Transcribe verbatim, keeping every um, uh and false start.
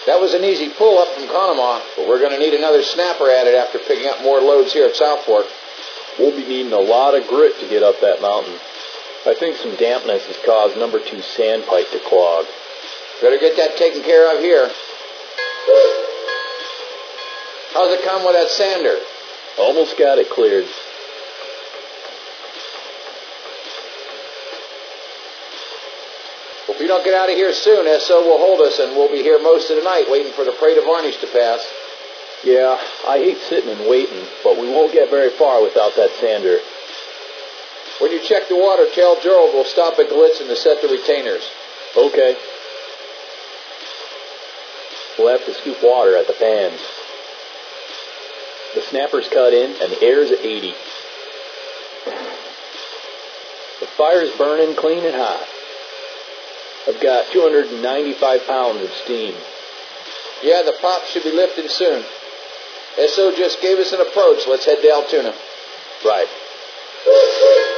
That was an easy pull up from Conemaugh, but we're going to need another snapper at it after picking up more loads here at South Fork. We'll be needing a lot of grit to get up that mountain. I think some dampness has caused number two sandpipe to clog. Better get that taken care of here. How's it come with that sander? Almost got it cleared. If we don't get out of here soon, S O will hold us, and we'll be here most of the night waiting for the parade of varnish to pass. Yeah, I hate sitting and waiting, but we won't get very far without that sander. When you check the water, tell Gerald we'll stop at Galitzin to set the retainers. Okay. We'll have to scoop water at the pans. The snapper's cut in, and the air's at eighty. The fire's burning clean and hot. I've got two hundred ninety-five pounds of steam. Yeah, the pop should be lifting soon. S O just gave us an approach. Let's head to Altoona. Right.